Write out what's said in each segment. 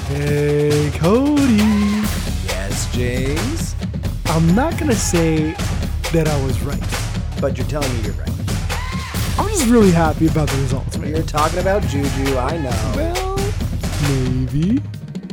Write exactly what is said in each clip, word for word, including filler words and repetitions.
Hey, Cody. Yes, James? I'm not going to say that I was right. But you're telling me you're right. I'm just really happy about the results, man. You're talking about Juju, I know. Well, maybe.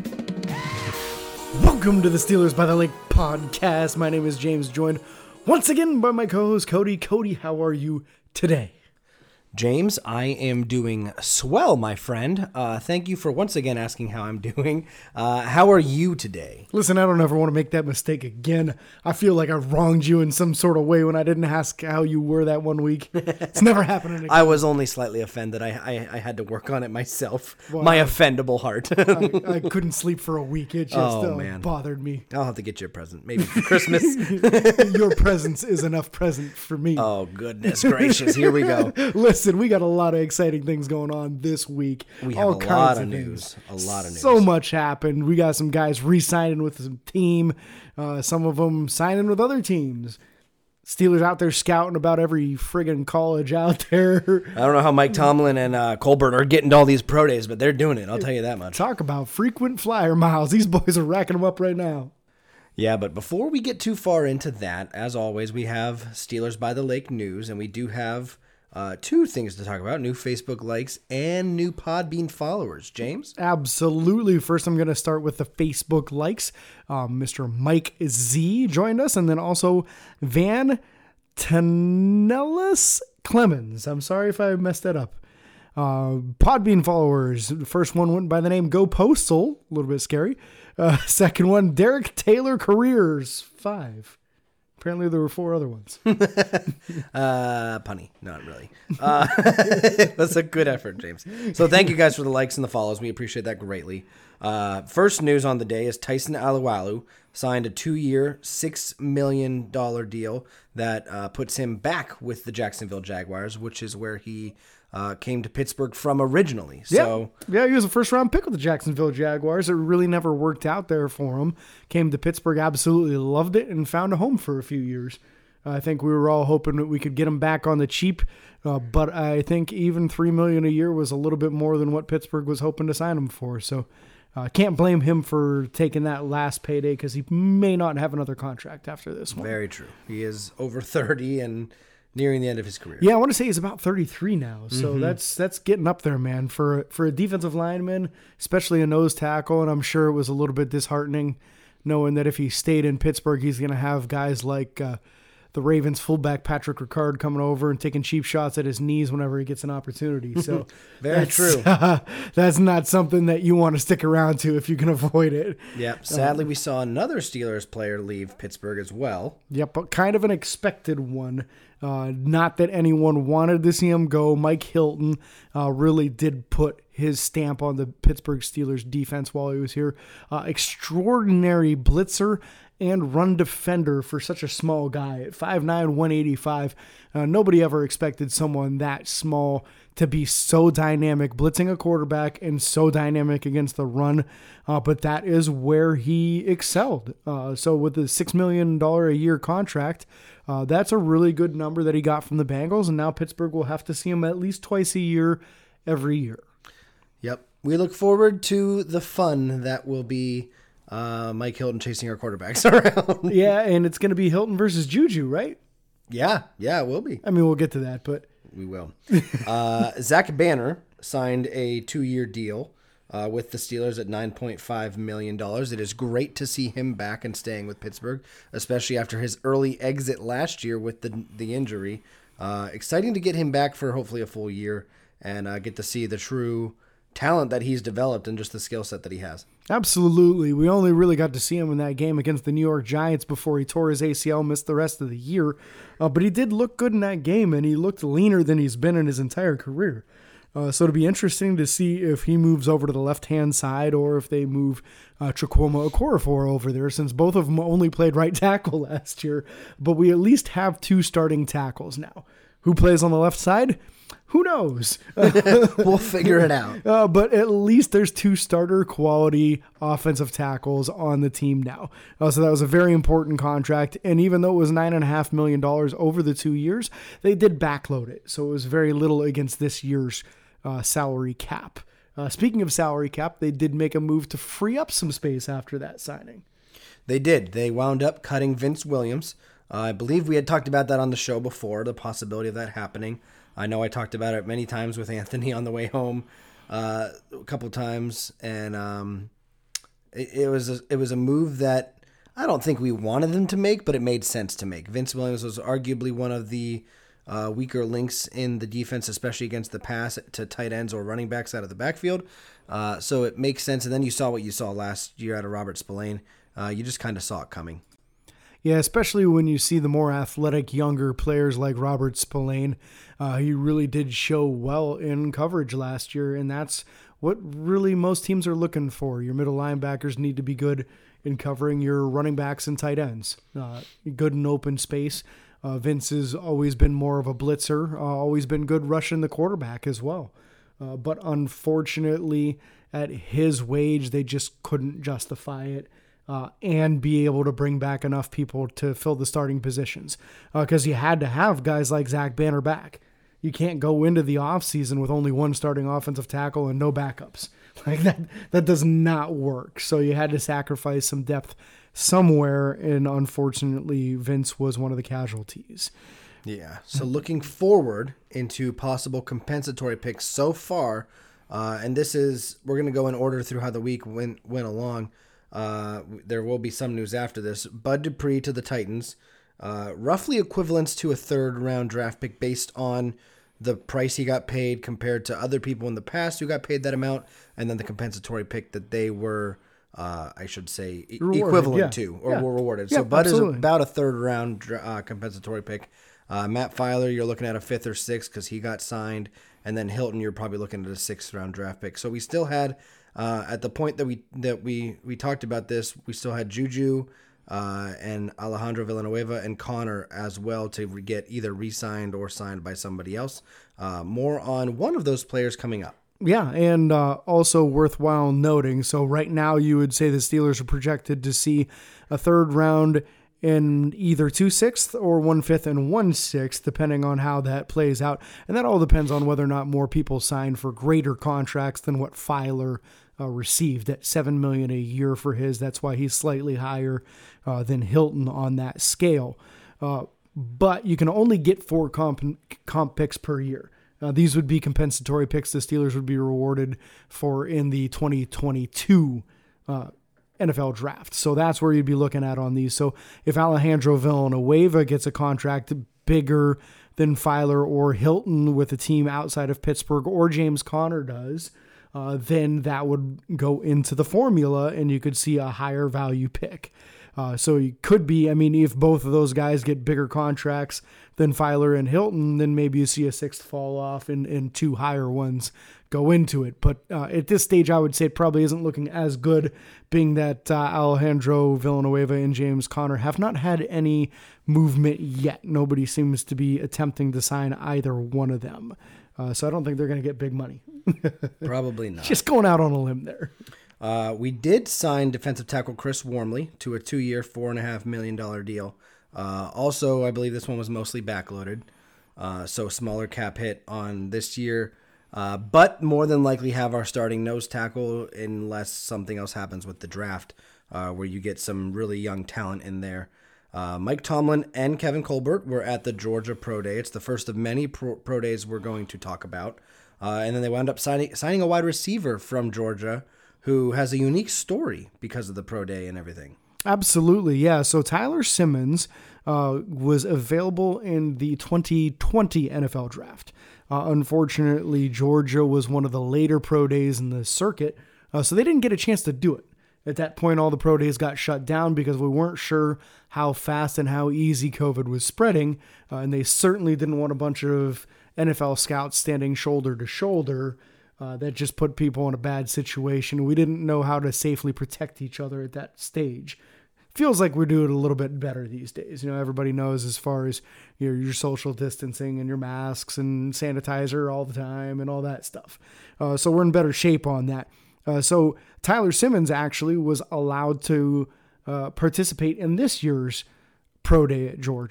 Welcome to the Steelers by the Lake podcast. My name is James, joined once again by my co-host, Cody. Cody, how are you today? James, I am doing swell, my friend. Uh, thank you for once again asking how I'm doing. Uh, how are you today? Listen, I don't ever want to make that mistake again. I feel like I wronged you in some sort of way when I didn't ask how you were that one week. It's never happening again. I was only slightly offended. I I, I had to work on it myself. Well, my I- offendable heart. I, I couldn't sleep for a week. It just Oh, uh, man. bothered me. I'll have to get you a present, maybe for Christmas. Your presence is enough present for me. Oh, goodness gracious. Here we go. Listen, we got a lot of exciting things going on this week. We have All a kinds lot of things. news. A lot of news. So much happened. We got some guys re-signing with some team. Uh, some of them signing with other teams. Steelers out there scouting about every friggin' college out there. I don't know how Mike Tomlin and uh, Colbert are getting to all these pro days, but they're doing it. I'll tell you that much. Talk about frequent flyer miles. These boys are racking them up right now. Yeah, but before we get too far into that, as always, we have Steelers by the Lake news, and we do have uh, two things to talk about, new Facebook likes and new Podbean followers. James? Absolutely. First, I'm going to start with the Facebook likes. Um, Mister Mike Z joined us, and then also Van Tanellis Clemens. I'm sorry if I messed that up. Uh, Podbean followers. The first one went by the name Go Postal. A little bit scary. Uh, second one, Derek Taylor Careers. Five. Apparently there were four other ones. uh, punny. Not really. Uh, that's a good effort, James. So thank you guys for the likes and the follows. We appreciate that greatly. Uh, first news on the day is Tyson Alualu signed a two-year, six million dollars deal that uh, puts him back with the Jacksonville Jaguars, which is where he uh, came to Pittsburgh from originally. So yeah. yeah, he was a first-round pick with the Jacksonville Jaguars. It really never worked out there for him. Came to Pittsburgh, absolutely loved it, and found a home for a few years. Uh, I think we were all hoping that we could get him back on the cheap, uh, but I think even three million dollars a year was a little bit more than what Pittsburgh was hoping to sign him for. So I uh, can't blame him for taking that last payday because he may not have another contract after this one. very true. He is over thirty and nearing the end of his career. Yeah, I want to say he's about thirty-three now, so mm-hmm. that's that's getting up there, man. For for a defensive lineman, especially a nose tackle, and I'm sure it was a little bit disheartening knowing that if he stayed in Pittsburgh, he's going to have guys like uh, the Ravens fullback Patrick Ricard coming over and taking cheap shots at his knees whenever he gets an opportunity. So very that's, true. Uh, that's not something that you want to stick around to if you can avoid it. Yep. Sadly, um, we saw another Steelers player leave Pittsburgh as well. Yep, but kind of an expected one. Uh, not that anyone wanted to see him go. Mike Hilton uh, really did put his stamp on the Pittsburgh Steelers defense while he was here. Uh, extraordinary blitzer and run defender for such a small guy at five nine, one eighty-five. Uh, nobody ever expected someone that small to be so dynamic, blitzing a quarterback and so dynamic against the run. Uh, but that is where he excelled. Uh, so with the six million dollars a year contract, uh, that's a really good number that he got from the Bengals. And now Pittsburgh will have to see him at least twice a year, every year. Yep. We look forward to the fun that will be uh, Mike Hilton chasing our quarterbacks around. Yeah, and it's going to be Hilton versus Juju, right? Yeah, yeah, it will be. I mean, we'll get to that, but we will. uh, Zach Banner signed a two-year deal uh, with the Steelers at nine point five million dollars. It is great to see him back and staying with Pittsburgh, especially after his early exit last year with the the injury. Uh, exciting to get him back for hopefully a full year and uh, get to see the true talent that he's developed and just the skill set that he has. Absolutely. We only really got to see him in that game against the New York Giants before he tore his A C L, missed the rest of the year. Uh, but he did look good in that game, and he looked leaner than he's been in his entire career. Uh, so it'll be interesting to see if he moves over to the left-hand side or if they move uh, Chukwuma Okorafor over there, since both of them only played right tackle last year. But we at least have two starting tackles now. Who plays on the left side? Who knows? We'll figure it out. Uh, but at least there's two starter quality offensive tackles on the team now. Uh, so that was a very important contract. And even though it was nine point five million dollars over the two years, they did backload it. So it was very little against this year's uh, salary cap. Uh, speaking of salary cap, they did make a move to free up some space after that signing. They did. They wound up cutting Vince Williams. Uh, I believe we had talked about that on the show before, the possibility of that happening. I know I talked about it many times with Anthony on the way home, uh, a couple times, and um, it, it was a, it was a move that I don't think we wanted them to make, but it made sense to make. Vince Williams was arguably one of the uh, weaker links in the defense, especially against the pass to tight ends or running backs out of the backfield. Uh, so it makes sense. And then you saw what you saw last year out of Robert Spillane. Uh, you just kind of saw it coming. Yeah, especially when you see the more athletic, younger players like Robert Spillane. Uh, he really did show well in coverage last year, and that's what really most teams are looking for. Your middle linebackers need to be good in covering your running backs and tight ends. Uh, good in open space. Uh, Vince has always been more of a blitzer, uh, always been good rushing the quarterback as well. Uh, but unfortunately, at his wage, they just couldn't justify it. Uh, and be able to bring back enough people to fill the starting positions. Because uh, you had to have guys like Zach Banner back. You can't go into the offseason with only one starting offensive tackle and no backups. Like that, that does not work. So you had to sacrifice some depth somewhere, and unfortunately, Vince was one of the casualties. Yeah. So looking forward into possible compensatory picks so far, uh, and this is, we're going to go in order through how the week went, went along. Uh, there will be some news after this. Bud Dupree to the Titans, uh, roughly equivalents to a third round draft pick based on the price he got paid compared to other people in the past who got paid that amount, and then the compensatory pick that they were, uh, I should say, e- Rewarded, equivalent yeah. to or Yeah. were rewarded. Yeah, so Bud absolutely. is about a third round uh, compensatory pick. Uh, Matt Filer, you're looking at a fifth or sixth because he got signed, and then Hilton, you're probably looking at a sixth round draft pick. So we still had. Uh, at the point that we that we, we talked about this, we still had Juju uh, and Alejandro Villanueva and Connor as well to re- get either re-signed or signed by somebody else. Uh, more on one of those players coming up. Yeah, and uh, also worthwhile noting, so right now you would say the Steelers are projected to see a third round in either two sixths or one fifth and one sixth, depending on how that plays out. And that all depends on whether or not more people sign for greater contracts than what Filer uh, received at seven million dollars a year for his. That's why he's slightly higher uh, than Hilton on that scale. Uh, but you can only get four comp, comp picks per year. Uh, these would be compensatory picks the Steelers would be rewarded for in the twenty twenty-two uh, N F L draft. So that's where you'd be looking at on these. So if Alejandro Villanueva gets a contract bigger than Filer or Hilton with a team outside of Pittsburgh, or James Conner does, uh, then that would go into the formula and you could see a higher value pick. Uh, so it could be, I mean, if both of those guys get bigger contracts than Filer and Hilton, then maybe you see a sixth fall off and, and two higher ones go into it. But uh, at this stage, I would say it probably isn't looking as good, being that uh, Alejandro Villanueva and James Conner have not had any movement yet. Nobody seems to be attempting to sign either one of them. Uh, so I don't think they're going to get big money. Probably not. Just going out on a limb there. Uh, we did sign defensive tackle Chris Wormley to a two-year, four and a half million dollar deal. Uh, also, I believe this one was mostly backloaded, uh, so smaller cap hit on this year, uh, but more than likely have our starting nose tackle unless something else happens with the draft, uh, where you get some really young talent in there. Uh, Mike Tomlin and Kevin Colbert were at the Georgia Pro Day. It's the first of many pro, pro days we're going to talk about, uh, and then they wound up signing signing a wide receiver from Georgia, who has a unique story because of the pro day and everything. Absolutely, yeah. So Tyler Simmons uh, was available in the twenty twenty N F L draft. Uh, unfortunately, Georgia was one of the later pro days in the circuit, uh, so they didn't get a chance to do it. At that point, all the pro days got shut down because we weren't sure how fast and how easy COVID was spreading, uh, and they certainly didn't want a bunch of N F L scouts standing shoulder to shoulder. Uh, that just put people in a bad situation. We didn't know how to safely protect each other at that stage. Feels like we're doing a little bit better these days. You know, everybody knows as far as your your social distancing and your masks and sanitizer all the time and all that stuff. Uh, so we're in better shape on that. Uh, so Tyler Simmons actually was allowed to uh, participate in this year's pro day at Georgia.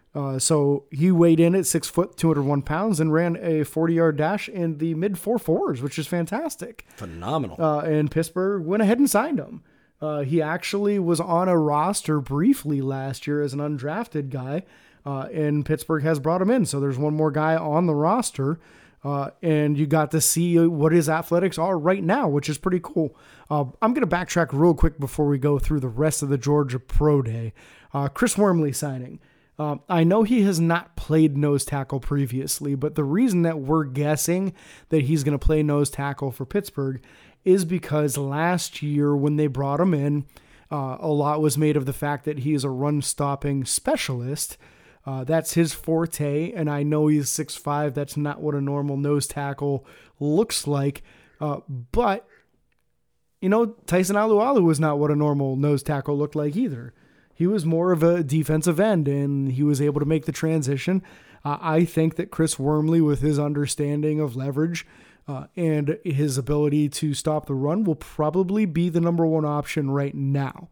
Uh, so he weighed in at six foot, two hundred one pounds, and ran a forty yard dash in the mid four fours, which is fantastic. Phenomenal. Uh, and Pittsburgh went ahead and signed him. Uh, he actually was on a roster briefly last year as an undrafted guy, uh, and Pittsburgh has brought him in. So there's one more guy on the roster, uh, and you got to see what his athletics are right now, which is pretty cool. Uh, I'm going to backtrack real quick before we go through the rest of the Georgia Pro Day. Uh, Chris Wormley signing. Um, I know he has not played nose tackle previously, but the reason that we're guessing that he's going to play nose tackle for Pittsburgh is because last year when they brought him in, uh, a lot was made of the fact that he is a run-stopping specialist. Uh, that's his forte, and I know he's six five. That's not what a normal nose tackle looks like. Uh, but, you know, Tyson Alualu was not what a normal nose tackle looked like either. He was more of a defensive end, and he was able to make the transition. Uh, I think that Chris Wormley, with his understanding of leverage uh, and his ability to stop the run, will probably be the number one option right now.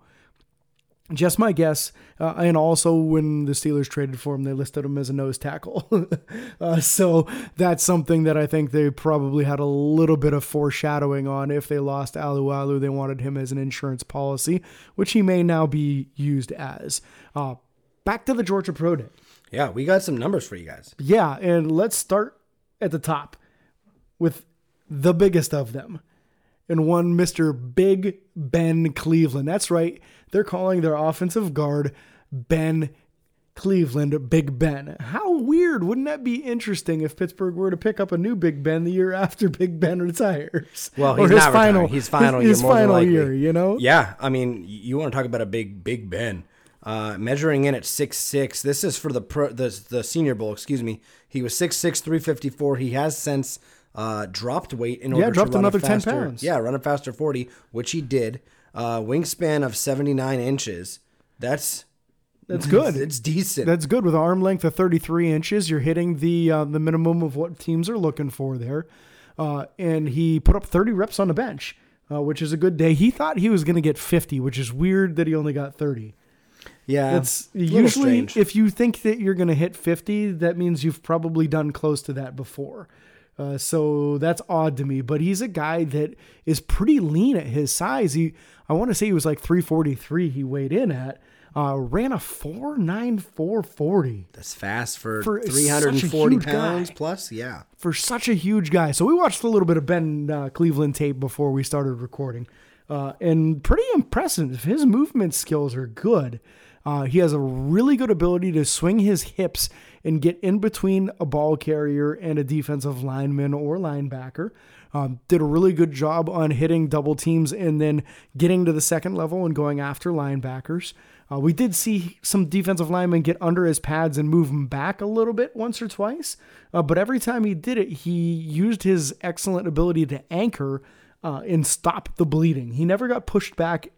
Just my guess. Uh, and also when the Steelers traded for him, they listed him as a nose tackle. uh, so that's something that I think they probably had a little bit of foreshadowing on. If they lost Alualu, they wanted him as an insurance policy, which he may now be used as. Uh, back to the Georgia Pro Day. Yeah, we got some numbers for you guys. Yeah, and let's start at the top with the biggest of them. And one Mister Big Ben Cleveland. That's right. They're calling their offensive guard Ben Cleveland Big Ben. How weird. Wouldn't that be interesting if Pittsburgh were to pick up a new Big Ben the year after Big Ben retires? Well, he's or his not final, retiring. He's final his, his year, more final than likely. year, you know? Yeah, I mean, you want to talk about a big, big Ben. Uh, measuring in at six six. This is for the pro, the the Senior Bowl, excuse me. He was six six, three fifty-four. He has since uh, dropped weight in order yeah, dropped to run another a faster, ten pounds. Yeah, run a faster forty, which he did. Uh, wingspan of seventy-nine inches. That's That's good. It's decent. That's good. With an arm length of thirty-three inches, you're hitting the uh, the minimum of what teams are looking for there. Uh, and he put up thirty reps on the bench, uh, which is a good day. He thought he was going to get fifty, which is weird that he only got thirty. Yeah, That's usually if you think that you're going to hit fifty, that means you've probably done close to that before. Uh, so that's odd to me, but he's a guy that is pretty lean at his size. He, I want to say he was like three forty-three he weighed in at, uh, ran a four nine four forty. That's fast for, For three hundred forty pounds guy. plus. Yeah. For such a huge guy. So we watched a little bit of Ben uh, Cleveland tape before we started recording, uh, and pretty impressive. His movement skills are good. Uh, he has a really good ability to swing his hips and get in between a ball carrier and a defensive lineman or linebacker. Um, did a really good job on hitting double teams and then getting to the second level and going after linebackers. Uh, we did see some defensive linemen get under his pads and move him back a little bit once or twice. Uh, but every time he did it, he used his excellent ability to anchor uh, and stop the bleeding. He never got pushed back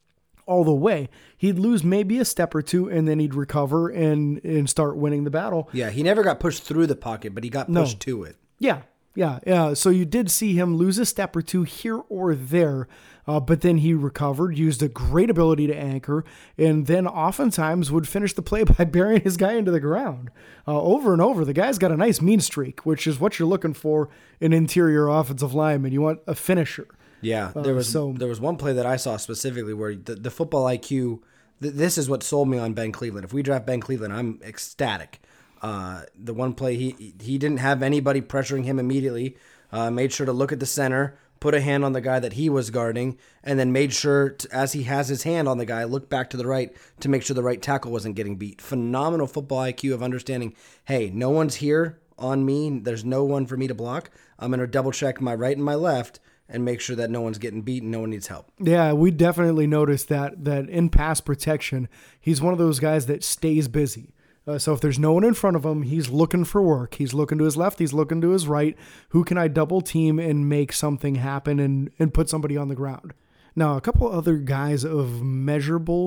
all the way. He'd lose maybe a step or two and then he'd recover and, and start winning the battle. Yeah, he never got pushed through the pocket, but he got pushed No. to it. Yeah, yeah, yeah. So you did see him lose a step or two here or there, uh, but then he recovered, used a great ability to anchor, and then oftentimes would finish the play by burying his guy into the ground. Uh, over and over, the guy's got a nice mean streak, which is what you're looking for in interior offensive lineman. You want a finisher. Yeah, there was so- there was one play that I saw specifically where the, the football I Q. Th- this is what sold me on Ben Cleveland. If we draft Ben Cleveland, I'm ecstatic. Uh, the one play he he didn't have anybody pressuring him immediately. Uh, made sure to look at the center, put a hand on the guy that he was guarding, and then made sure to, as he has his hand on the guy, look back to the right to make sure the right tackle wasn't getting beat. Phenomenal football I Q of understanding. Hey, no one's here on me. There's no one for me to block. I'm gonna double check my right and my left and make sure that no one's getting beat and no one needs help. Yeah, we definitely noticed that that in pass protection, he's one of those guys that stays busy. Uh, so if there's no one in front of him, he's looking for work. He's looking to his left. He's looking to his right. Who can I double team and make something happen and, and put somebody on the ground? Now, a couple other guys of measurable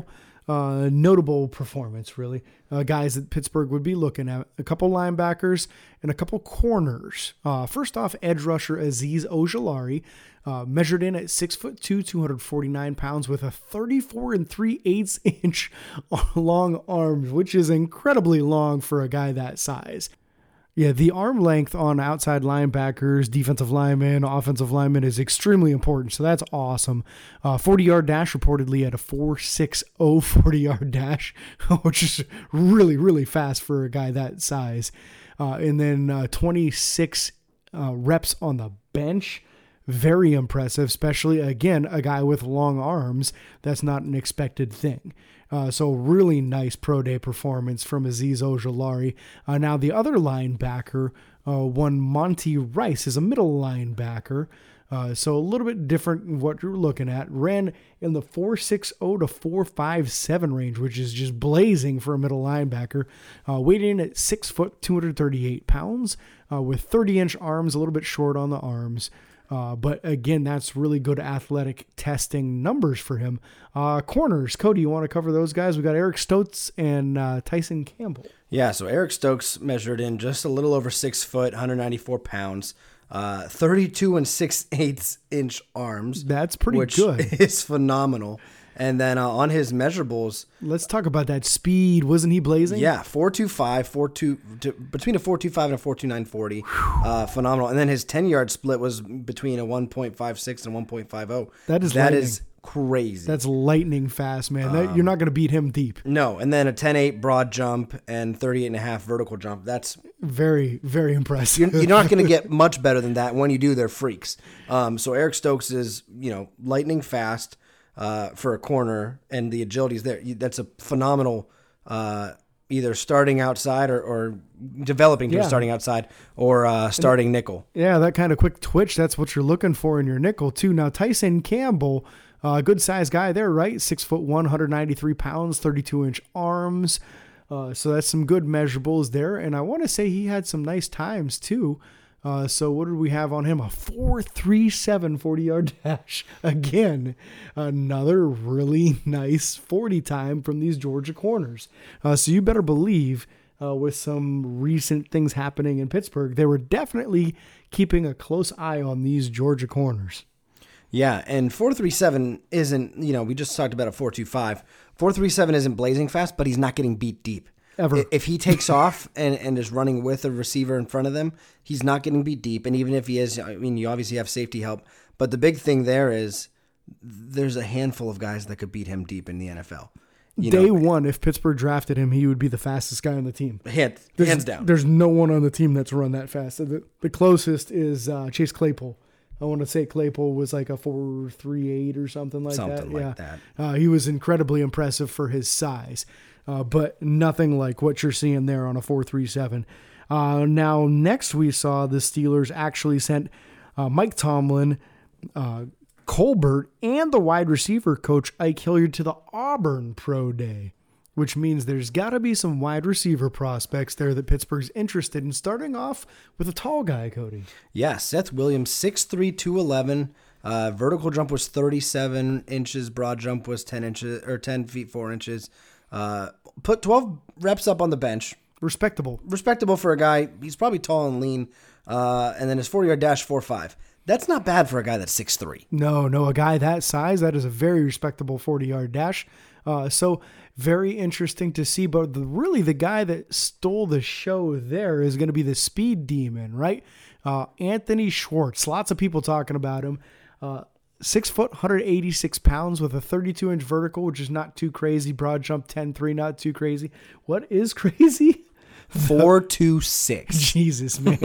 uh, notable performance, really. Uh, guys that Pittsburgh would be looking at. A couple linebackers and a couple corners. Uh, first off, edge rusher Azeez Ojulari, uh, measured in at six foot two, two hundred forty-nine pounds, with a thirty-four and three eighths inch long arms, which is incredibly long for a guy that size. Yeah, the arm length on outside linebackers, defensive linemen, offensive linemen is extremely important, so that's awesome. Uh, forty-yard dash reportedly at a four six zero forty-yard dash, which is really, really fast for a guy that size. Uh, and then uh, twenty-six uh, reps on the bench. Very impressive, especially, again, a guy with long arms. That's not an expected thing. Uh, so really nice pro day performance from Azeez Ojulari. Uh, now the other linebacker, uh, one Monty Rice, is a middle linebacker. Uh, so a little bit different than what you're looking at. Ran in the four six zero to four five seven range, which is just blazing for a middle linebacker. Uh, weighed in at six foot, two hundred thirty-eight pounds, uh, with thirty inch arms, a little bit short on the arms. Uh, but again, that's really good athletic testing numbers for him. Uh, corners, Cody, you want to cover those guys? We got Eric Stokes and uh, Tyson Campbell. Yeah, so Eric Stokes measured in just a little over six foot, one hundred ninety-four pounds, uh, thirty-two and six eighths inch arms. That's pretty which good. Is phenomenal. And then uh, on his measurables, let's talk about that speed. Wasn't he blazing? Yeah, four two five, four two to, between a four two five and a four two nine forty. Uh, phenomenal. And then his ten-yard split was between a one point five six and one point five zero. That is that lightning. is crazy. That's lightning fast, man. That, um, you're not going to beat him deep. No, and then a ten eight broad jump and thirty-eight and a half vertical jump. That's very, very impressive. You're, you're not going to get much better than that. When you do, they're freaks. Um, so Eric Stokes is, you know, lightning fast. Uh, for a corner, and the agility is there. That's a phenomenal, uh, either starting outside or, or developing to yeah. starting outside or uh, starting and, nickel. Yeah, that kind of quick twitch, that's what you're looking for in your nickel, too. Now, Tyson Campbell, a uh, good size guy there, right? Six foot one, one hundred ninety-three pounds, thirty-two inch arms. Uh, so that's some good measurables there. And I want to say he had some nice times, too. Uh, so what did we have on him? A four three seven forty-yard dash. Again, another really nice forty time from these Georgia corners. Uh, so you better believe uh, with some recent things happening in Pittsburgh, they were definitely keeping a close eye on these Georgia corners. Yeah, and four three seven isn't, you know, we just talked about a four two five. four three seven isn't blazing fast, but he's not getting beat deep. Ever. If he takes off and, and is running with a receiver in front of them, he's not getting beat deep. And even if he is, I mean, you obviously have safety help. But the big thing there is there's a handful of guys that could beat him deep in the N F L. You Day know, one, if Pittsburgh drafted him, he would be the fastest guy on the team. Hand, there's, hands down. There's no one on the team that's run that fast. The, the closest is uh, Chase Claypool. I want to say Claypool was like a four three eight or something like something that. like yeah. that. Uh, he was incredibly impressive for his size. Uh, but nothing like what you're seeing there on a four three seven. Uh, now, next we saw the Steelers actually sent uh, Mike Tomlin, uh, Colbert, and the wide receiver coach Ike Hilliard to the Auburn Pro Day, which means there's got to be some wide receiver prospects there that Pittsburgh's interested in, starting off with a tall guy, Cody. Yeah, Seth Williams, six three, two eleven. Uh, vertical jump was thirty-seven inches. Broad jump was ten inches or ten feet four inches. Uh, put twelve reps up on the bench. Respectable. Respectable for a guy. He's probably tall and lean. Uh, and then his forty-yard dash, four five. That's not bad for a guy that's six three. No, no, a guy that size, that is a very respectable forty-yard dash. Uh, so very interesting to see. But the, really the guy that stole the show there is going to be the speed demon, right? Uh, Anthony Schwartz. Lots of people talking about him. Uh, Six foot, one hundred eighty-six pounds with a thirty-two inch vertical, which is not too crazy. Broad jump ten three, not too crazy. What is crazy? four two six. Jesus, man.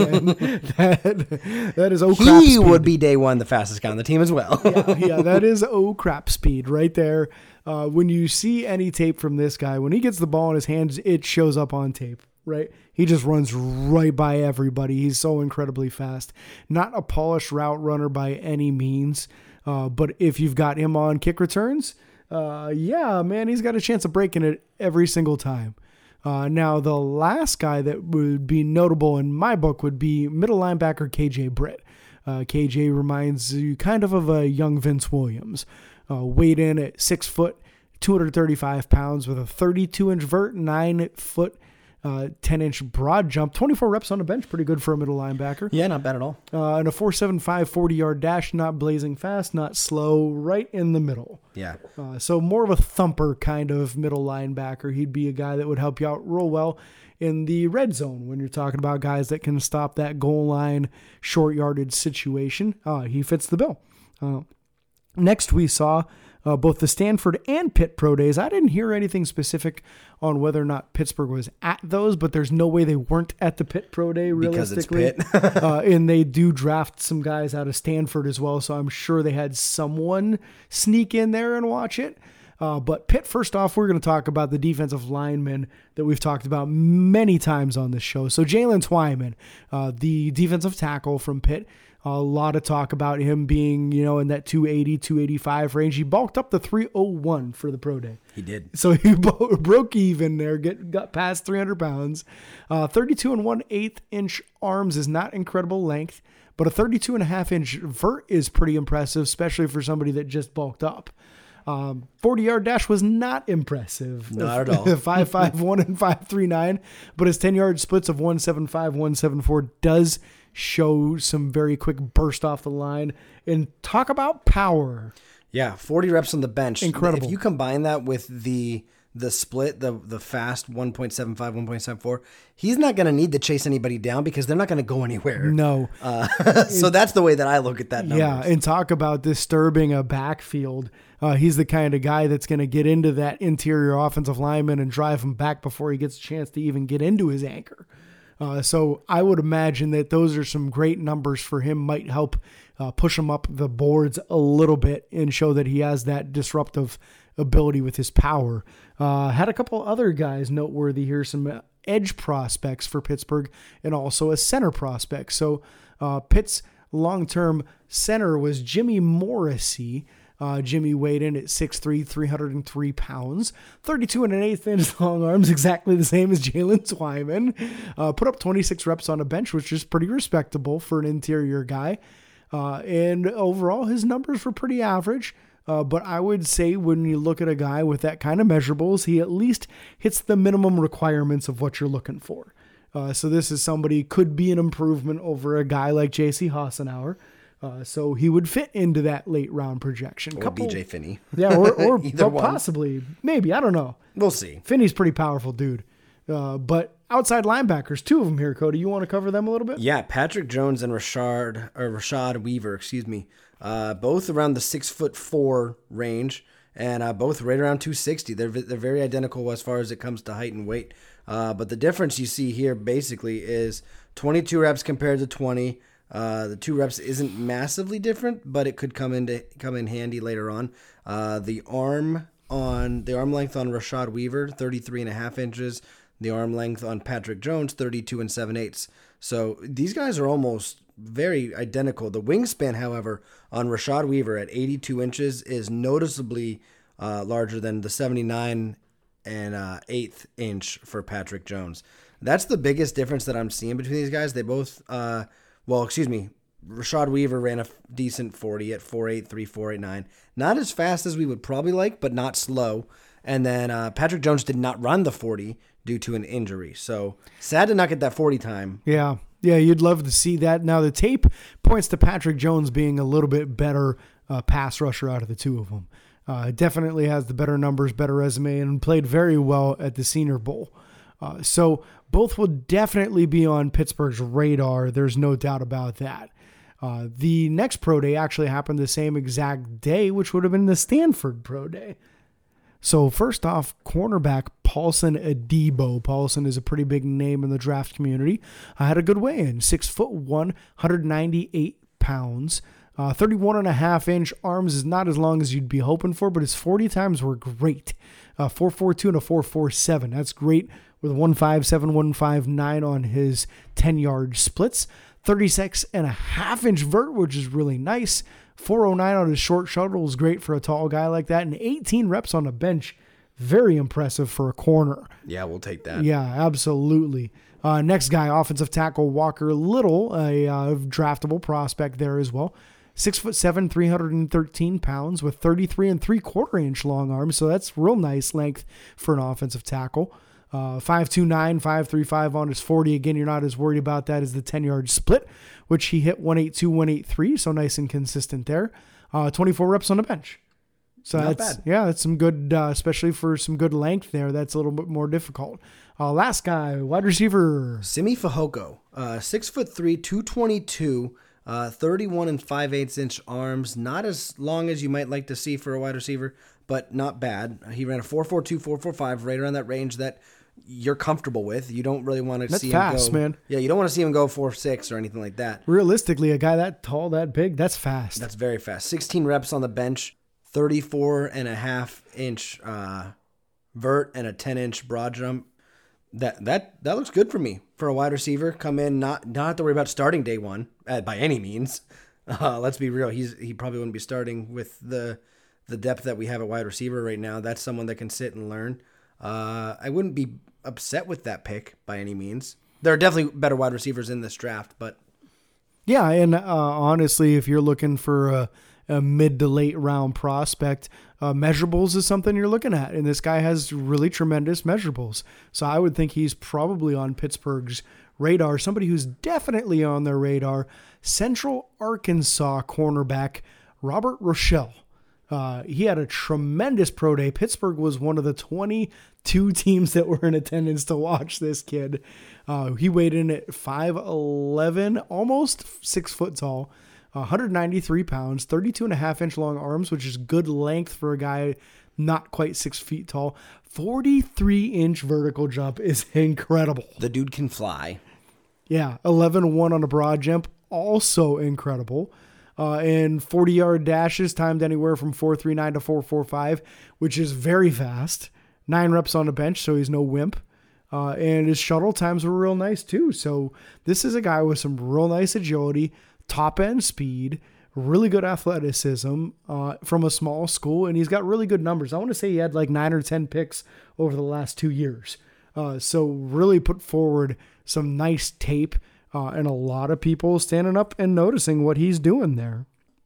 that, that is oh crap He speed. would be day one the fastest guy on the team as well. yeah, yeah, that is oh crap speed right there. Uh, when you see any tape from this guy, when he gets the ball in his hands, it shows up on tape, right? He just runs right by everybody. He's so incredibly fast. Not a polished route runner by any means. Uh, but if you've got him on kick returns, uh, yeah, man, he's got a chance of breaking it every single time. Uh, now, the last guy that would be notable in my book would be middle linebacker K J Britt. Uh, K J reminds you kind of of a young Vince Williams. Uh, weighed in at six foot, two hundred thirty-five pounds with a thirty-two inch vert, nine foot, uh, ten inch broad jump, twenty-four reps on the bench. Pretty good for a middle linebacker. Yeah, not bad at all. Uh, and a four seven five forty yard dash, not blazing fast, not slow, right in the middle. Yeah. Uh, so more of a thumper kind of middle linebacker. He'd be a guy that would help you out real well in the red zone when you're talking about guys that can stop that goal line short yardage situation. Uh, he fits the bill. Uh, next we saw uh, both the Stanford and Pitt Pro Days. I didn't hear anything specific on whether or not Pittsburgh was at those, but there's no way they weren't at the Pitt Pro Day realistically. Because it's Pitt. uh, and they do draft some guys out of Stanford as well, so I'm sure they had someone sneak in there and watch it. Uh, but Pitt, first off, we're going to talk about the defensive linemen that we've talked about many times on this show. So Jalen Twyman, uh, the defensive tackle from Pitt, a lot of talk about him being, you know, in that two eighty, two eighty-five range. He bulked up to three oh one for the pro day. He did. So he bo- broke even there, get got past three hundred pounds. Uh, thirty-two and one eighth inch arms is not incredible length, but a thirty-two and a half inch vert is pretty impressive, especially for somebody that just bulked up. Um, forty yard dash was not impressive. Not at all. five five one and five three nine, but his ten yard splits of one seventy-five, one seventy-four does show some very quick burst off the line. And talk about power. Yeah, forty reps on the bench. Incredible. If you combine that with the the split, the the fast one point seven five, one point seven four, he's not going to need to chase anybody down because they're not going to go anywhere. No. Uh, so it, that's the way that I look at that number. Yeah, and talk about disturbing a backfield. Uh, he's the kind of guy that's going to get into that interior offensive lineman and drive him back before he gets a chance to even get into his anchor. Uh, so I would imagine that those are some great numbers for him, might help uh, push him up the boards a little bit and show that he has that disruptive ability with his power. Uh, had a couple other guys noteworthy here, some edge prospects for Pittsburgh and also a center prospect. So uh, Pitt's long-term center was Jimmy Morrissey. Uh, Jimmy weighed in at six three, three hundred three pounds, thirty-two and an eighth inch long arms, exactly the same as Jalen Twyman. Uh, put up twenty-six reps on a bench, which is pretty respectable for an interior guy. Uh, and overall, his numbers were pretty average. Uh, but I would say when you look at a guy with that kind of measurables, he at least hits the minimum requirements of what you're looking for. Uh, so this is somebody could be an improvement over a guy like J C Hassenauer. Uh, so he would fit into that late round projection. Or Couple, B J Finney. Yeah, or, or Either possibly, maybe, I don't know. We'll see. Finney's pretty powerful dude. Uh, but outside linebackers, two of them here, Cody. You want to cover them a little bit? Yeah, Patrick Jones and Rashard or Rashad Weaver, excuse me, uh, both around the six foot four range, and uh, both right around two sixty. They're they're very identical as far as it comes to height and weight. Uh, but the difference you see here basically is twenty-two reps compared to twenty. Uh, the two reps isn't massively different, but it could come into come in handy later on. Uh, the arm on the arm length on Rashad Weaver, thirty-three and a half inches. The arm length on Patrick Jones, thirty-two and seven eighths. So these guys are almost very identical. The wingspan, however, on Rashad Weaver at eighty-two inches is noticeably uh, larger than the seventy-nine and uh, eighth inch for Patrick Jones. That's the biggest difference that I'm seeing between these guys. They both. Uh, Well, excuse me, Rashad Weaver ran a decent forty at four eight three, four eight nine. Not as fast as we would probably like, but not slow. And then uh, Patrick Jones did not run the forty due to an injury. So sad to not get that forty time. Yeah. Yeah, you'd love to see that. Now, the tape points to Patrick Jones being a little bit better uh, pass rusher out of the two of them. Uh, definitely has the better numbers, better resume, and played very well at the Senior Bowl. Uh, so both will definitely be on Pittsburgh's radar. There's no doubt about that. Uh, the next pro day actually happened the same exact day, which would have been the Stanford pro day. So first off, cornerback Paulson Adebo. Paulson is a pretty big name in the draft community. I had a good weigh-in, six foot one, one hundred ninety-eight pounds. Uh, thirty-one and a half inch arms is not as long as you'd be hoping for, but his forty times were great. Uh, four four two and a four four seven. That's great with one five seven, one five nine on his ten yard splits. thirty-six and a half inch vert, which is really nice. four oh nine on his short shuttle is great for a tall guy like that. And eighteen reps on the bench. Very impressive for a corner. Yeah, we'll take that. Yeah, absolutely. Uh, next guy, offensive tackle Walker Little, a uh, draftable prospect there as well. Six foot seven, three hundred thirteen pounds with thirty-three and three quarter inch long arms. So that's real nice length for an offensive tackle. Uh, five two nine, five three five on his forty. Again, you're not as worried about that as the ten-yard split, which he hit one eighty-two, one eighty-three, so nice and consistent there. Uh, twenty-four reps on the bench. So not that's, bad. Yeah, that's some good, uh, especially for some good length there. That's a little bit more difficult. Uh, last guy, wide receiver. Simi Fehoko, uh, six foot three, two twenty-two, uh, thirty-one and five eighths inch arms. Not as long as you might like to see for a wide receiver, but not bad. He ran a four four two, four four five, right around that range that you're comfortable with. You don't really want to That's see fast, him go. Man. Yeah, you don't want to see him go four six or anything like that. Realistically, a guy that tall, that big, that's fast. That's very fast. sixteen reps on the bench, thirty-four and a half inch uh, vert and a ten inch broad jump. That that that looks good for me for a wide receiver. Come in, not not have to worry about starting day one uh, by any means. Uh, let's be real. He's he probably wouldn't be starting with the the depth that we have at wide receiver right now. That's someone that can sit and learn. Uh, I wouldn't be upset with that pick by any means. There are definitely better wide receivers in this draft, but yeah, and uh, honestly, if you're looking for a, a mid to late round prospect, uh, measurables is something you're looking at, and this guy has really tremendous measurables. So I would think he's probably on Pittsburgh's radar. Somebody who's definitely on their radar: Central Arkansas cornerback Robert Rochelle. Uh, he had a tremendous pro day. Pittsburgh was one of the twenty-two teams that were in attendance to watch this kid. Uh, he weighed in at five eleven, almost six foot tall, one hundred ninety-three pounds, thirty-two and a half inch long arms, which is good length for a guy not quite six feet tall. forty-three inch vertical jump is incredible. the dude can fly. Yeah, eleven one on a broad jump, also incredible. Uh, and forty-yard dashes timed anywhere from four three nine to four four five, which is very fast. Nine reps on the bench, so he's no wimp. Uh, and his shuttle times were real nice, too. So this is a guy with some real nice agility, top-end speed, really good athleticism uh, from a small school, and he's got really good numbers. I want to say he had like nine or ten picks over the last two years. Uh, so really put forward some nice tape. Uh, and a lot of people standing up and noticing what he's doing there.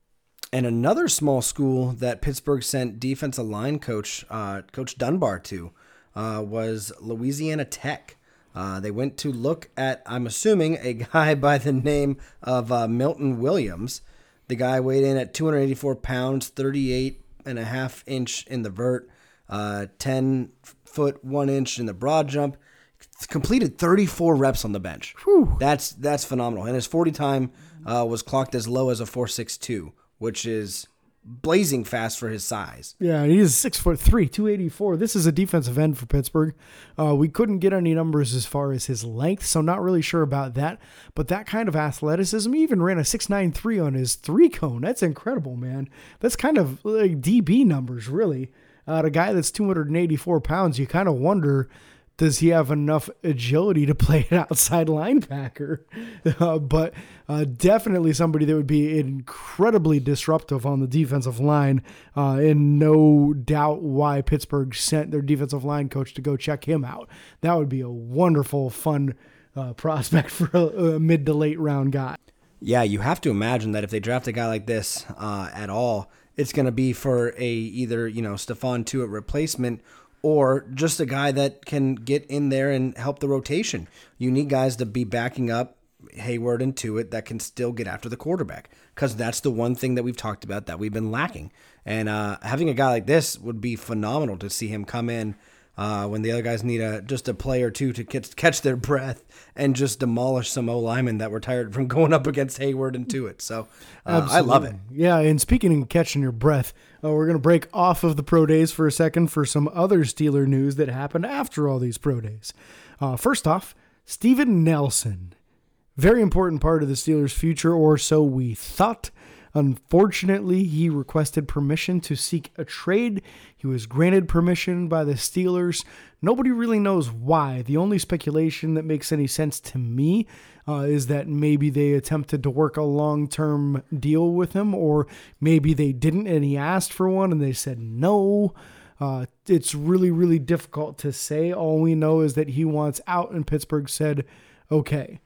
And another small school that Pittsburgh sent defensive line coach, uh, Coach Dunbar to, uh, was Louisiana Tech. Uh, they went to look at, I'm assuming, a guy by the name of uh, Milton Williams. The guy weighed in at two hundred eighty-four pounds, thirty-eight and a half inch in the vert, uh, ten foot one inch in the broad jump. Completed thirty-four reps on the bench. Whew. That's that's phenomenal. And his forty time uh, was clocked as low as a four six two, which is blazing fast for his size. Yeah, he's six foot three, two eighty-four. This is a defensive end for Pittsburgh. Uh, we couldn't get any numbers as far as his length, so not really sure about that. But that kind of athleticism, he even ran a six nine three on his three cone. That's incredible, man. That's kind of like D B numbers, really. Uh, a guy that's two hundred eighty-four pounds, you kind of wonder, does he have enough agility to play an outside linebacker? Uh, but uh, definitely somebody that would be incredibly disruptive on the defensive line. Uh, and no doubt why Pittsburgh sent their defensive line coach to go check him out. That would be a wonderful, fun uh, prospect for a, a mid to late round guy. Yeah, you have to imagine that if they draft a guy like this uh, at all, it's going to be for a either, you know, Stephon Tuitt replacement or just a guy that can get in there and help the rotation. You need guys to be backing up Hayward and Tuitt that can still get after the quarterback, because that's the one thing that we've talked about that we've been lacking. And uh, having a guy like this would be phenomenal to see him come in uh, when the other guys need a just a play or two to catch, catch their breath and just demolish some O-linemen that were tired from going up against Hayward and Tuitt. So uh, I love it. Yeah, and speaking of catching your breath, uh, we're going to break off of the pro days for a second for some other Steeler news that happened after all these pro days. Uh, first off, Steven Nelson. Very important part of the Steelers' future, or so we thought. Unfortunately, he requested permission to seek a trade. He was granted permission by the Steelers. Nobody really knows why. The only speculation that makes any sense to me uh, is that maybe they attempted to work a long-term deal with him, or maybe they didn't and he asked for one and they said no. Uh, it's really, really difficult to say. All we know is that he wants out and Pittsburgh said, okay.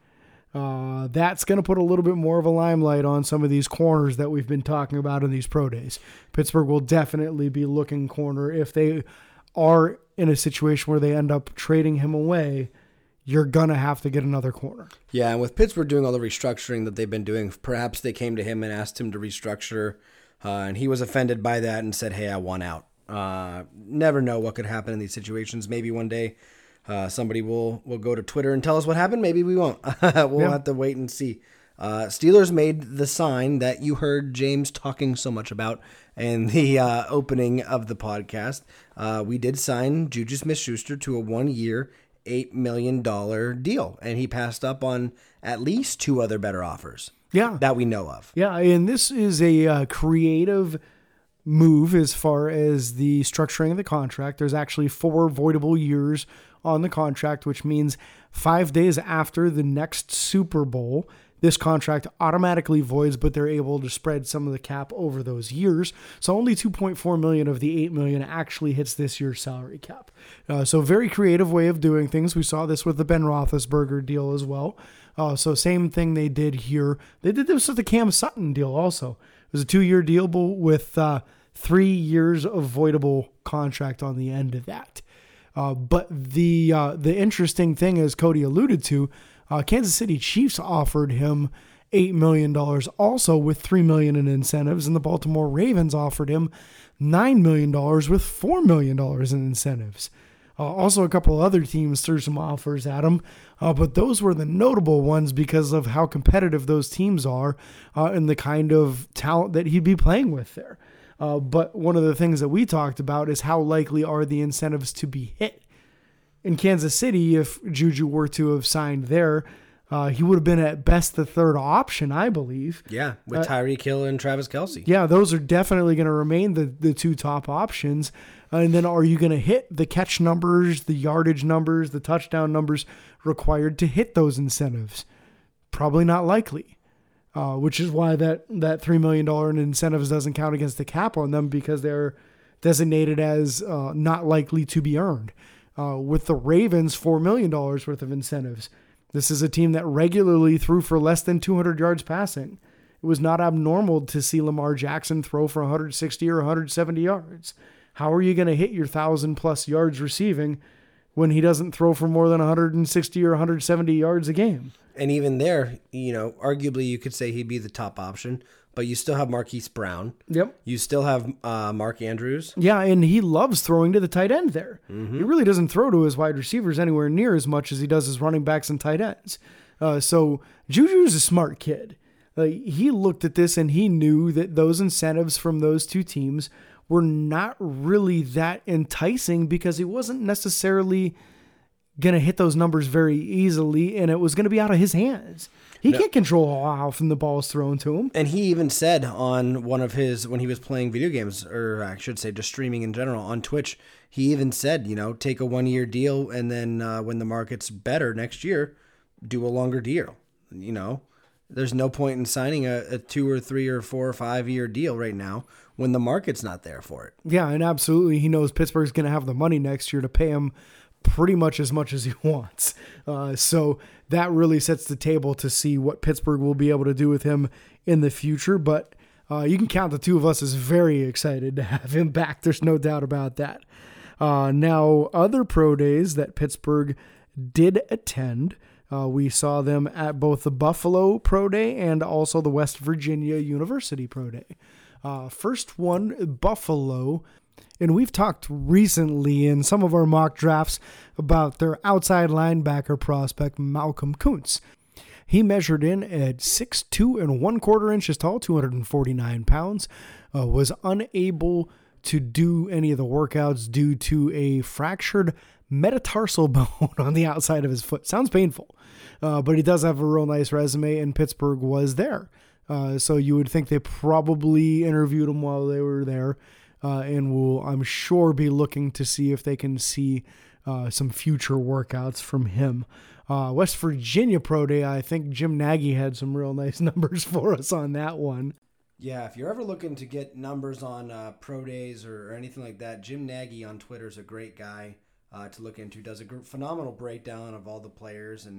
Uh, that's going to put a little bit more of a limelight on some of these corners that we've been talking about in these pro days. Pittsburgh will definitely be looking corner. If they are in a situation where they end up trading him away, you're going to have to get another corner. Yeah, and with Pittsburgh doing all the restructuring that they've been doing, perhaps they came to him and asked him to restructure, uh, and he was offended by that and said, hey, I want out. Uh, never know what could happen in these situations. Maybe one day uh, somebody will, will go to Twitter and tell us what happened. Maybe we won't. we'll yeah. have to wait and see. Uh, Steelers made the sign that you heard James talking so much about in the uh, opening of the podcast. Uh, we did sign Juju Smith-Schuster to a one-year, eight million dollars deal, and he passed up on at least two other better offers yeah. that we know of. Yeah, and this is a uh, creative move as far as the structuring of the contract. There's actually four voidable years on the contract, which means five days after the next Super Bowl, this contract automatically voids, but they're able to spread some of the cap over those years. So only two point four million dollars of the eight million dollars actually hits this year's salary cap. Uh, so very creative way of doing things. We saw this with the Ben Roethlisberger deal as well. Uh, so same thing they did here. They did this with the Cam Sutton deal also. It was a two-year deal with uh, three years of voidable contract on the end of that. Uh, but the uh, the interesting thing, as Cody alluded to, Uh, Kansas City Chiefs offered him eight million dollars also with three million dollars in incentives, and the Baltimore Ravens offered him nine million dollars with four million dollars in incentives. Uh, also, a couple other teams threw some offers at him, uh, but those were the notable ones because of how competitive those teams are uh, and the kind of talent that he'd be playing with there. Uh, but one of the things that we talked about is how likely are the incentives to be hit. In Kansas City, if Juju were to have signed there, uh, he would have been at best the third option, I believe. Yeah, with uh, Tyreek Hill and Travis Kelce. Yeah, those are definitely going to remain the, the two top options. Uh, and then are you going to hit the catch numbers, the yardage numbers, the touchdown numbers required to hit those incentives? Probably not likely, uh, which is why that, that three million dollars in incentives doesn't count against the cap on them because they're designated as uh, not likely to be earned. Uh, with the Ravens, four million dollars worth of incentives. This is a team that regularly threw for less than two hundred yards passing. It was not abnormal to see Lamar Jackson throw for one hundred sixty or one hundred seventy yards. How are you going to hit your one thousand plus yards receiving when he doesn't throw for more than one hundred sixty or one hundred seventy yards a game? And even there, you know, arguably you could say he'd be the top option, but you still have Marquise Brown. Yep. You still have uh, Mark Andrews. Yeah, and he loves throwing to the tight end there. Mm-hmm. He really doesn't throw to his wide receivers anywhere near as much as he does his running backs and tight ends. Uh, so Juju's a smart kid. Uh, he looked at this and he knew that those incentives from those two teams were not really that enticing because he wasn't necessarily going to hit those numbers very easily, and it was going to be out of his hands. He no. can't control how often the ball is thrown to him. And he even said on one of his, when he was playing video games, or I should say just streaming in general on Twitch, he even said, you know, take a one-year deal, and then uh, when the market's better next year, do a longer deal. You know, there's no point in signing a, a two or three or four or five-year deal right now when the market's not there for it. Yeah, and absolutely, he knows Pittsburgh's going to have the money next year to pay him pretty much as much as he wants. Uh, so that really sets the table to see what Pittsburgh will be able to do with him in the future. But uh, you can count the two of us as very excited to have him back. There's no doubt about that. Uh, now, other pro days that Pittsburgh did attend, uh, we saw them at both the Buffalo Pro Day and also the West Virginia University Pro Day. Uh, first one, Buffalo. And we've talked recently in some of our mock drafts about their outside linebacker prospect, Malcolm Kuntz. He measured in at six foot two and one quarter inches tall, two hundred forty-nine pounds, uh, was unable to do any of the workouts due to a fractured metatarsal bone on the outside of his foot. Sounds painful, uh, but he does have a real nice resume, and Pittsburgh was there. Uh, so you would think they probably interviewed him while they were there. Uh, and will, I'm sure, be looking to see if they can see uh, some future workouts from him. Uh, West Virginia Pro Day, I think Jim Nagy had some real nice numbers for us on that one. Yeah, if you're ever looking to get numbers on uh, pro days or, or anything like that, Jim Nagy on Twitter is a great guy uh, to look into. Does a gr- phenomenal breakdown of all the players and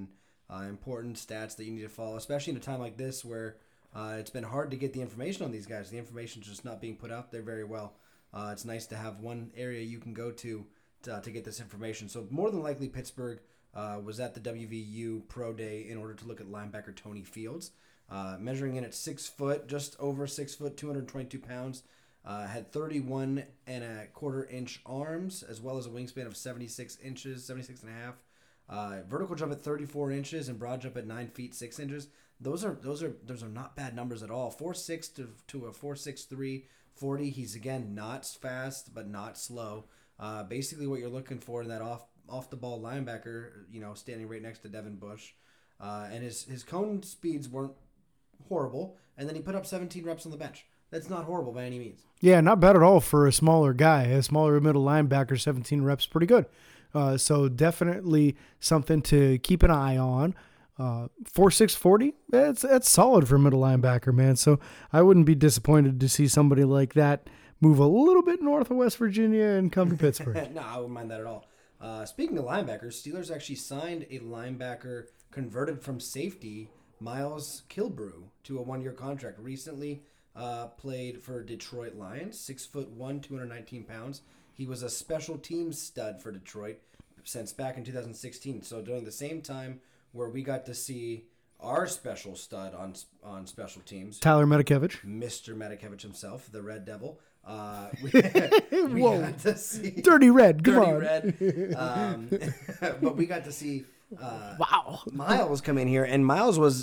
Uh, important stats that you need to follow, especially in a time like this where uh, it's been hard to get the information on these guys. The information's just not being put out there very well. Uh, it's nice to have one area you can go to to, to get this information. So more than likely Pittsburgh uh, was at the W V U Pro Day in order to look at linebacker Tony Fields. Uh, measuring in at six foot, just over six foot, two hundred twenty-two pounds. Uh, had thirty-one and a quarter inch arms, as well as a wingspan of seventy-six inches, seventy-six and a half. Uh, vertical jump at thirty-four inches and broad jump at nine feet six inches. Those are those are those are not bad numbers at all. four six to to a four six three forty. He's again not fast but not slow. Uh, basically, what you're looking for in that off off the ball linebacker, you know, standing right next to Devin Bush, uh, and his his cone speeds weren't horrible. And then he put up seventeen reps on the bench. That's not horrible by any means. Yeah, not bad at all for a smaller guy. A smaller middle linebacker, seventeen reps, pretty good. Uh, so definitely something to keep an eye on. Uh, four six forty, that's that's solid for a middle linebacker, man. So I wouldn't be disappointed to see somebody like that move a little bit north of West Virginia and come to Pittsburgh. No, I wouldn't mind that at all. Uh, speaking of linebackers, Steelers actually signed a linebacker converted from safety, Miles Kilbrew, to a one-year contract. Recently uh, played for Detroit Lions, six foot one, two hundred nineteen pounds. He was a special teams stud for Detroit since back in two thousand sixteen. So during the same time where we got to see our special stud on on special teams, Tyler Medikevich, Mister Medikevich himself, the Red Devil. Uh, we, we Whoa. got to see Dirty Red, come Dirty on. Red. Um, but we got to see uh, Wow. Miles come in here, and Miles was,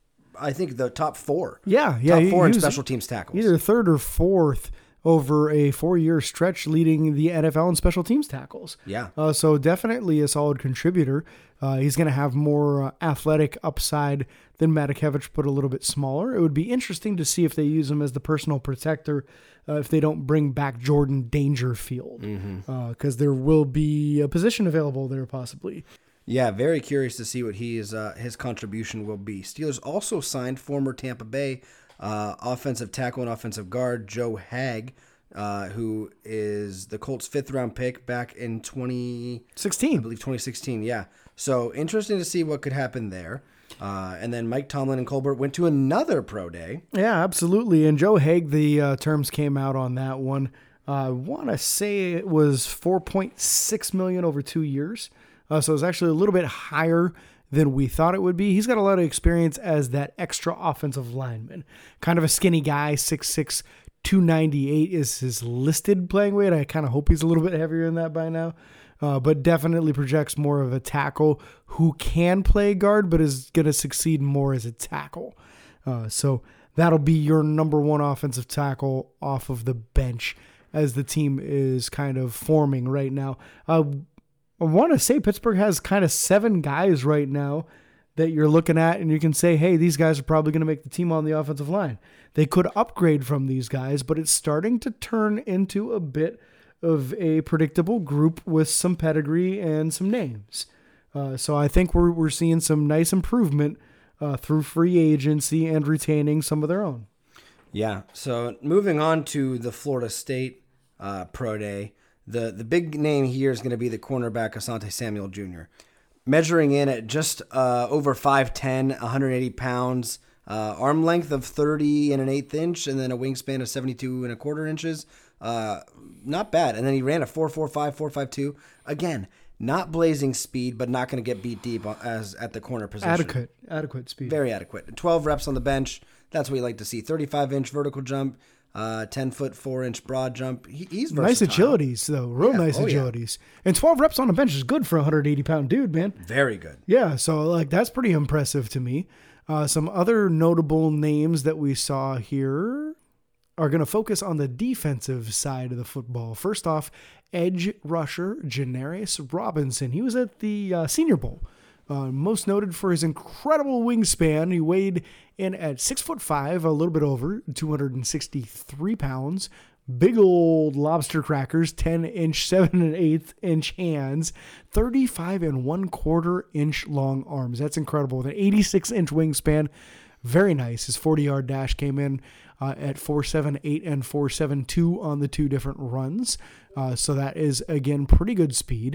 I think, the top four. Yeah, yeah. top he- four he in was special teams tackles. Either third or fourth over a four-year stretch leading the N F L in special teams tackles. Yeah. Uh, so definitely a solid contributor. Uh, he's going to have more uh, athletic upside than Matakevich, but a little bit smaller. It would be interesting to see if they use him as the personal protector, uh, if they don't bring back Jordan Dangerfield, because Mm-hmm. uh, there will be a position available there possibly. Yeah, very curious to see what he is, uh, his contribution will be. Steelers also signed former Tampa Bay uh, offensive tackle and offensive guard Joe Hagg, uh, who is the Colts' fifth-round pick back in twenty sixteen. I believe twenty sixteen. Yeah, so interesting to see what could happen there. Uh, and then Mike Tomlin and Colbert went to another pro day. Yeah, absolutely. And Joe Haig, the uh, terms came out on that one. Uh, I want to say it was four point six million dollars over two years. Uh, so it's actually a little bit higher than we thought it would be. He's got a lot of experience as that extra offensive lineman. Kind of a skinny guy, six six, two ninety-eight is his listed playing weight. I kind of hope he's a little bit heavier than that by now. Uh, but definitely projects more of a tackle who can play guard, but is going to succeed more as a tackle. Uh, so that'll be your number one offensive tackle off of the bench as the team is kind of forming right now. Uh, I want to say Pittsburgh has kind of seven guys right now that you're looking at, and you can say, hey, these guys are probably going to make the team on the offensive line. They could upgrade from these guys, but it's starting to turn into a bit of a predictable group with some pedigree and some names. Uh, so I think we're we're seeing some nice improvement uh, through free agency and retaining some of their own. Yeah. So moving on to the Florida State uh, Pro Day, the the big name here is going to be the cornerback Asante Samuel Junior Measuring in at just uh, over five ten, one hundred eighty pounds, uh, arm length of thirty and an eighth inch, and then a wingspan of seventy-two and a quarter inches. Uh, not bad. And then he ran a four four five, four five two. Again, not blazing speed, but not going to get beat deep as at the corner position. Adequate, adequate speed. Very adequate. twelve reps on the bench. That's what you like to see. thirty-five inch vertical jump, uh, ten foot four inch broad jump. He, he's versatile. Nice agilities, though. Real Yeah. nice Oh, yeah. agilities. And twelve reps on the bench is good for a one hundred eighty pound dude, man. Very good. Yeah, so like that's pretty impressive to me. Uh, some other notable names that we saw here are going to focus on the defensive side of the football. First off, edge rusher Janarius Robinson. He was at the uh, Senior Bowl. Uh, most noted for his incredible wingspan. He weighed in at six foot five, a little bit over, two hundred sixty-three pounds. Big old lobster crackers, ten inch, seven and eighth inch hands, thirty-five and one quarter inch long arms. That's incredible. With an eighty-six inch wingspan, very nice. His forty yard dash came in uh, at four seven eight and four seven two on the two different runs. Uh, so that is, again, pretty good speed.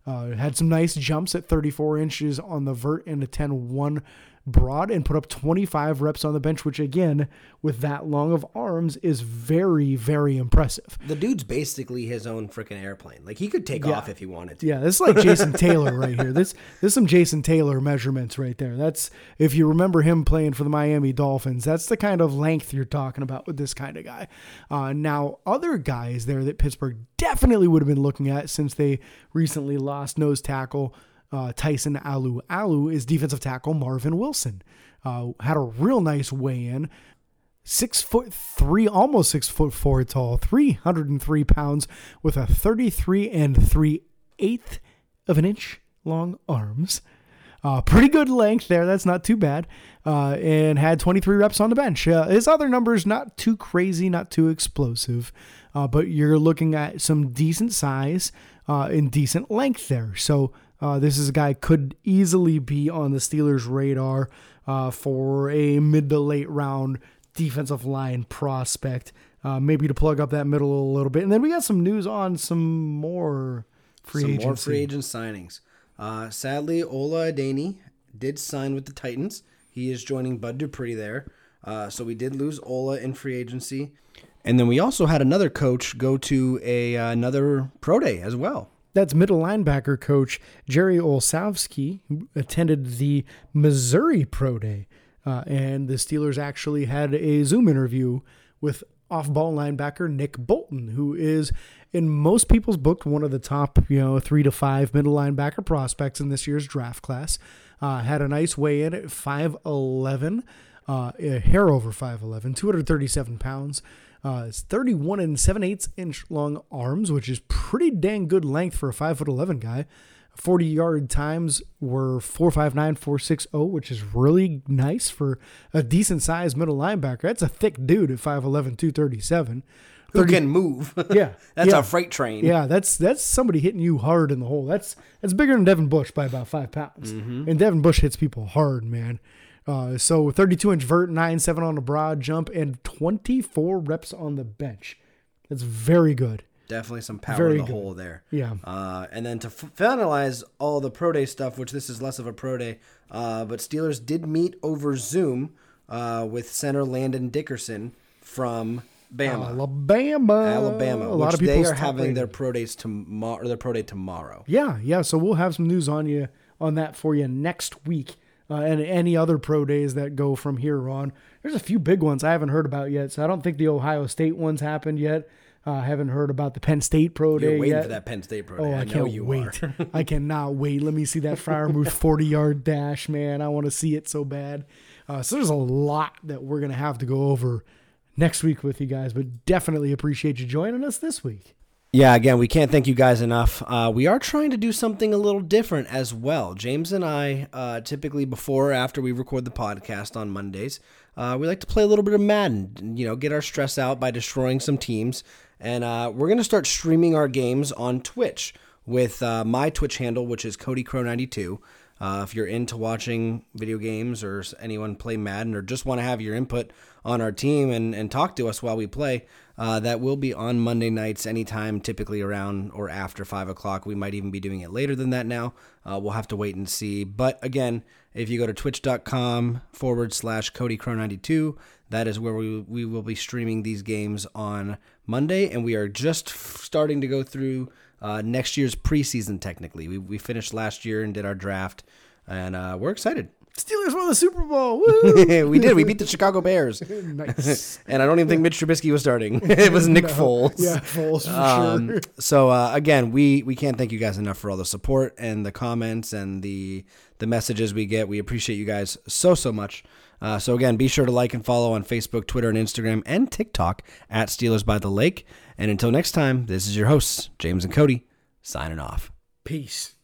Uh, had some nice jumps at thirty-four inches on the vert and a ten one broad, and put up twenty-five reps on the bench, which again, with that long of arms, is very, very impressive. The dude's basically his own freaking airplane. Like, he could take Yeah. off if he wanted to. Yeah, this is like Jason Taylor right here. This this is some Jason Taylor measurements right there. That's, if you remember him playing for the Miami Dolphins, that's the kind of length you're talking about with this kind of guy. Uh, now, other guys there that Pittsburgh definitely would have been looking at, since they recently lost nose tackle Uh, Tyson Alu. Alu is defensive tackle Marvin Wilson. Uh, had a real nice weigh-in. Six foot three, almost six foot four tall, three hundred three pounds, with a thirty-three and three eighth of an inch long arms. Uh, pretty good length there. That's not too bad. Uh, and had twenty-three reps on the bench. Uh, his other numbers, not too crazy, not too explosive. Uh, but you're looking at some decent size uh, and decent length there. So uh, this is a guy could easily be on the Steelers' radar uh, for a mid to late round defensive line prospect. Uh, maybe to plug up that middle a little bit. And then we got some news on some more free Some agency. more free agent signings. Uh, sadly, Ola Adeni did sign with the Titans. He is joining Bud Dupree there. Uh, so we did lose Ola in free agency. And then we also had another coach go to a uh, another pro day as well. That's middle linebacker coach Jerry Olszewski, who attended the Missouri Pro Day. Uh, and the Steelers actually had a Zoom interview with off-ball linebacker Nick Bolton, who is, in most people's book, one of the top, you know, three to five middle linebacker prospects in this year's draft class. Uh, had a nice weigh-in at five eleven, uh, a hair over five eleven, two hundred thirty-seven pounds. Uh, it's thirty-one and seven eighths inch long arms, which is pretty dang good length for a five foot eleven guy. forty yard times were four five nine, four six zero, which is really nice for a decent sized middle linebacker. That's a thick dude at five eleven, two thirty-seven. Who can move. Yeah. That's yeah. a freight train. Yeah, that's that's somebody hitting you hard in the hole. That's that's bigger than Devin Bush by about five pounds. Mm-hmm. And Devin Bush hits people hard, man. Uh, so thirty-two inch vert, nine seven on the broad jump, and twenty-four reps on the bench. That's very good. Definitely some power Very in the good. hole there. Yeah. Uh, and then to f- finalize all the pro day stuff, which this is less of a pro day, uh, but Steelers did meet over Zoom uh, with center Landon Dickerson from Bama. Alabama. Alabama. A which lot of people they are having their pro days tomorrow, or their pro day tomorrow. Yeah, yeah. So we'll have some news on you on that for you next week. Uh, and any other pro days that go from here on. There's a few big ones I haven't heard about yet. So I don't think the Ohio State ones happened yet. I uh, haven't heard about the Penn State pro day You're waiting yet. for that Penn State pro Oh, day. I, I, know can't you wait. are. I cannot wait. Let me see that Freiermuth forty-yard dash, man. I want to see it so bad. Uh, so there's a lot that we're going to have to go over next week with you guys, but definitely appreciate you joining us this week. Yeah, again, we can't thank you guys enough. Uh, we are trying to do something a little different as well. James and I, uh, typically before or after we record the podcast on Mondays, uh, we like to play a little bit of Madden, you know, get our stress out by destroying some teams. And uh, we're going to start streaming our games on Twitch with uh, my Twitch handle, which is Cody Crow ninety-two. Uh, if you're into watching video games or anyone play Madden or just want to have your input on our team and, and talk to us while we play, uh, that will be on Monday nights anytime, typically around or after five o'clock. We might even be doing it later than that now. Uh, we'll have to wait and see. But again, if you go to twitch.com forward slash Cody Crow 92, that is where we, we will be streaming these games on Monday. And we are just f- starting to go through uh, next year's preseason, technically. We, we finished last year and did our draft, and uh, we're excited. Steelers won the Super Bowl. Woo! We did. We beat the Chicago Bears. Nice. And I don't even think Mitch Trubisky was starting. It was Nick No. Foles. Yeah, Foles for Um, sure. so uh, again, we, we can't thank you guys enough for all the support and the comments and the the messages we get. We appreciate you guys so, so much. Uh, so again, be sure to like and follow on Facebook, Twitter, and Instagram, and TikTok at Steelers by the Lake. And until next time, this is your hosts, James and Cody, signing off. Peace.